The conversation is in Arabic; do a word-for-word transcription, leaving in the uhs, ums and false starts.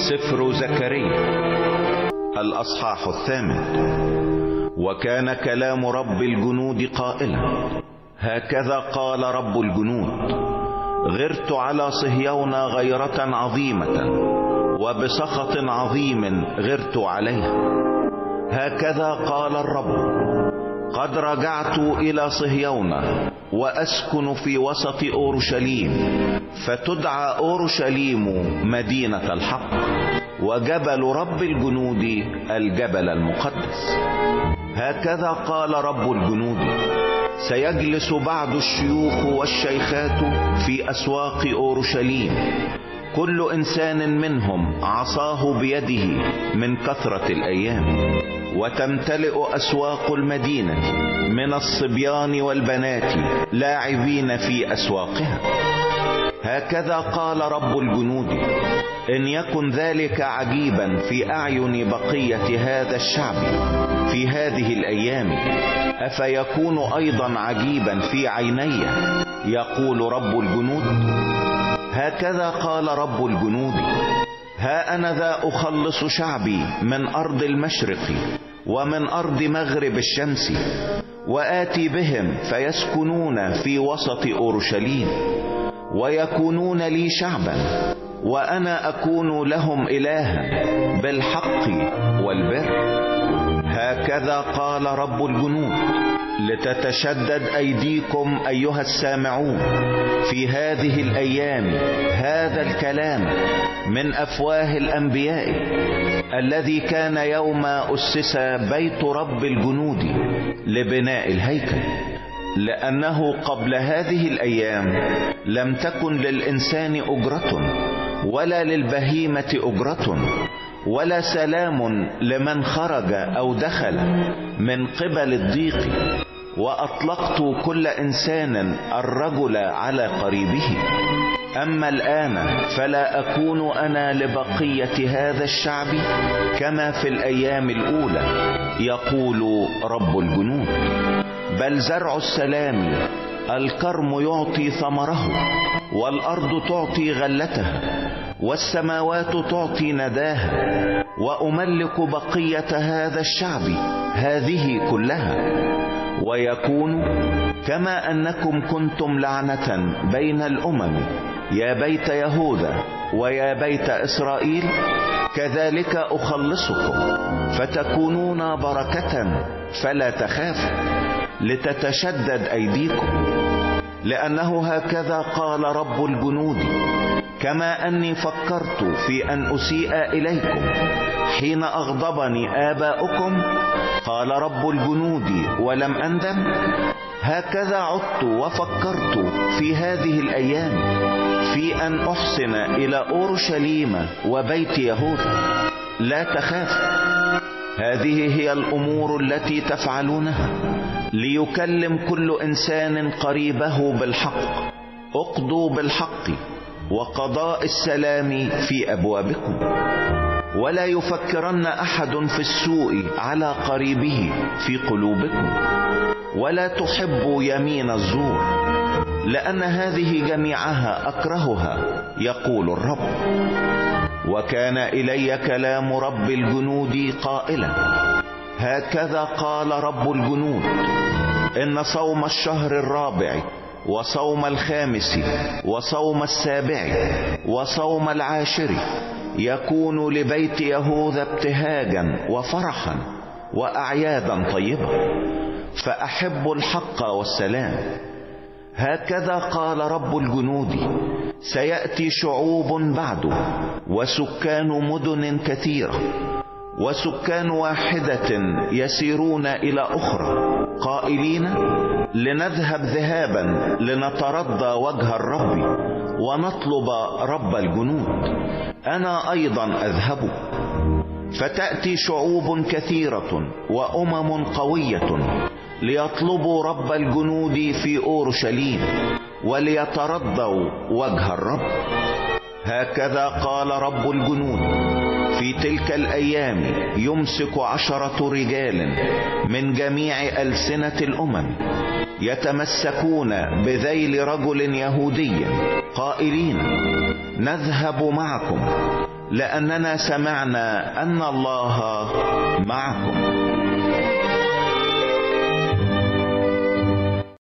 سفر زكريا الأصحاح الثامن. وكان كلام رب الجنود قائلا: هكذا قال رب الجنود: غرت على صهيون غيرة عظيمة، وبسخط عظيم غرت عليها. هكذا قال الرب: قد رجعت إلى صهيون وأسكن في وسط أورشليم، فتدعى أورشليم مدينة الحق، وجبل رب الجنود الجبل المقدس. هكذا قال رب الجنود: سيجلس بعض الشيوخ والشيخات في أسواق أورشليم، كل إنسان منهم عصاه بيده من كثرة الأيام، وتمتلئ أسواق المدينة من الصبيان والبنات لاعبين في أسواقها. هكذا قال رب الجنود: إن يكن ذلك عجيبا في أعين بقية هذا الشعب في هذه الأيام، أفيكون أيضا عجيبا في عيني، يقول رب الجنود. هكذا قال رب الجنود: ها أنا ذا أخلص شعبي من أرض المشرق ومن أرض مغرب الشمس، وآتي بهم فيسكنون في وسط أورشليم، ويكونون لي شعبا، وأنا أكون لهم إلها بالحق والبر. هكذا قال رب الجنود: لتتشدد أيديكم أيها السامعون في هذه الأيام هذا الكلام من أفواه الأنبياء، الذي كان يوم أسس بيت رب الجنود لبناء الهيكل. لأنه قبل هذه الأيام لم تكن للإنسان أجرة، ولا للبهيمة أجرة، ولا سلام لمن خرج أو دخل من قبل الضيق، وأطلقت كل إنسان الرجل على قريبه. أما الآن فلا أكون أنا لبقية هذا الشعب كما في الأيام الأولى، يقول رب الجنود، بل زرع السلام الكرم يعطي ثمره، والأرض تعطي غلتها، والسماوات تعطي نداها، وأملك بقية هذا الشعب هذه كلها. ويكون كما أنكم كنتم لعنة بين الأمم يا بيت يهوذا ويا بيت إسرائيل، كذلك أخلصكم فتكونون بركة فلا تخافوا، لتتشدد أيديكم. لأنه هكذا قال رب الجنود: كما أني فكرت في أن أسيء إليكم حين أغضبني آباؤكم، قال رب الجنود، ولم أندم، هكذا عدت وفكرت في هذه الأيام في أن أحسن إلى أورشليم وبيت يهوذا. لا تخاف، هذه هي الأمور التي تفعلونها ليكلم كل إنسان قريبه بالحق. اقضوا بالحق وقضاء السلام في أبوابكم، ولا يفكرن أحد في السوء على قريبه في قلوبكم، ولا تحبوا يمين الزور، لأن هذه جميعها أكرهها، يقول الرب. وكان إلي كلام رب الجنود قائلا: هكذا قال رب الجنود: إن صوم الشهر الرابع وصوم الخامس وصوم السابع وصوم العاشر يكون لبيت يهوذا ابتهاجا وفرحا وأعيادا طيبة، فأحب الحق والسلام. هكذا قال رب الجنود: سيأتي شعوب بعده، وسكان مدن كثيرة، وسكان واحدة يسيرون إلى أخرى قائلين: لنذهب ذهابا لنترضى وجه الرب ونطلب رب الجنود. أنا أيضا أذهب. فتأتي شعوب كثيرة وأمم قوية ليطلبوا رب الجنود في أورشليم وليترضوا وجه الرب. هكذا قال رب الجنود: في تلك الأيام يمسك عشرة رجال من جميع ألسنة الأمم يتمسكون بذيل رجل يهودي قائلين: نذهب معكم لأننا سمعنا أن الله معكم.